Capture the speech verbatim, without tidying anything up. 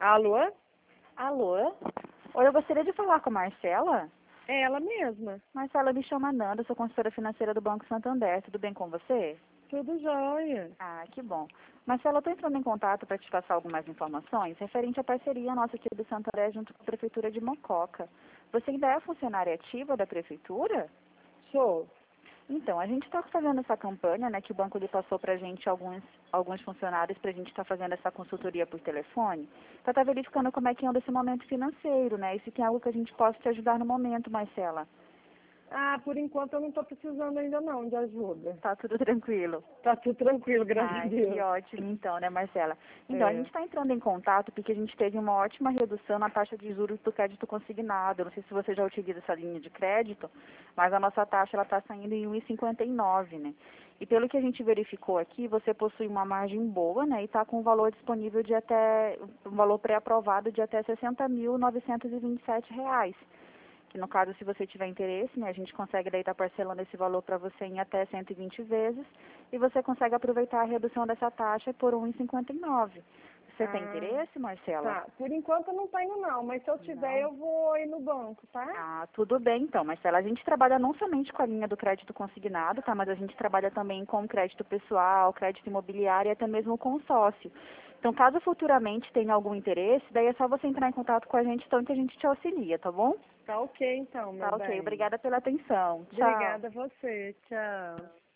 Alô? Alô? Oi, eu gostaria de falar com a Marcela. É ela mesma. Marcela, me chama Nanda, sou consultora financeira do Banco Santander. Tudo bem com você? Tudo jóia. Ah, que bom. Marcela, eu estou entrando em contato para te passar algumas informações referente à parceria nossa aqui do Santander junto com a Prefeitura de Mococa. Você ainda é funcionária ativa da Prefeitura? Sou. Então, a gente está fazendo essa campanha, né, que o banco lhe passou para a gente alguns, alguns funcionários para a gente estar fazendo essa consultoria por telefone, para estar verificando como é que anda esse momento financeiro, né, e se tem algo que a gente possa te ajudar no momento, Marcela. Ah, por enquanto eu não estou precisando ainda não de ajuda. Tá tudo tranquilo? Tá tudo tranquilo, graças a Ai, que Deus. ótimo então, né, Marcela? Então, a É. gente está entrando em contato porque a gente teve uma ótima redução na taxa de juros do crédito consignado. Eu não sei se você já utiliza essa linha de crédito, mas a nossa taxa ela está saindo em um vírgula cinquenta e nove, né? E pelo que a gente verificou aqui, você possui uma margem boa, né? E está com um valor disponível de até, um valor pré-aprovado de até sessenta mil novecentos e vinte e sete reais. Que no caso, se você tiver interesse, né, a gente consegue daí estar parcelando esse valor para você em até cento e vinte vezes e você consegue aproveitar a redução dessa taxa por um vírgula cinquenta e nove. Você tem Ah, interesse, Marcela? tá. Por enquanto eu não tenho não, mas se eu tiver Não. eu vou ir no banco, tá? Ah, tudo bem então, Marcela. A gente trabalha não somente com a linha do crédito consignado, tá? Mas a gente trabalha também com crédito pessoal, crédito imobiliário e até mesmo com sócio. Então, caso futuramente tenha algum interesse, daí é só você entrar em contato com a gente, então, que a gente te auxilia, tá bom? Tá ok então, Tá meu ok. bem. Obrigada pela atenção. Tchau. Obrigada a você. Tchau.